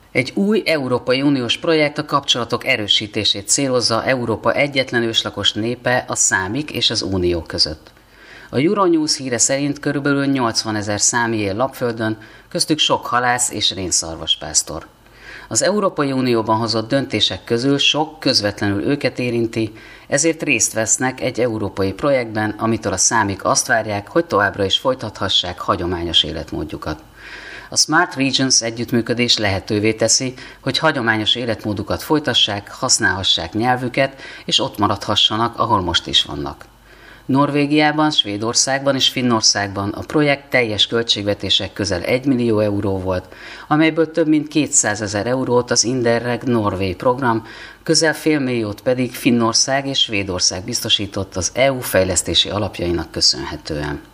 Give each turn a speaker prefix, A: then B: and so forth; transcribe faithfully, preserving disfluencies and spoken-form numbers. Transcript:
A: Egy új Európai Uniós projekt a kapcsolatok erősítését célozza Európa egyetlen őslakos népe, a számik és az Unió között. A Euronews híre szerint körülbelül nyolcvanezer számi él Lapföldön, köztük sok halász és rénszarvaspásztor. Az Európai Unióban hozott döntések közül sok közvetlenül őket érinti, ezért részt vesznek egy európai projektben, amitől a számik azt várják, hogy továbbra is folytathassák hagyományos életmódjukat. A Smart Regions együttműködés lehetővé teszi, hogy hagyományos életmódukat folytassák, használhassák nyelvüket, és ott maradhassanak, ahol most is vannak. Norvégiában, Svédországban és Finnországban a projekt teljes költségvetések közel egy millió euró volt, amelyből több mint kétszázezer eurót az Interreg Norway program, közel félmilliót pedig Finnország és Svédország biztosított az é u fejlesztési alapjainak köszönhetően.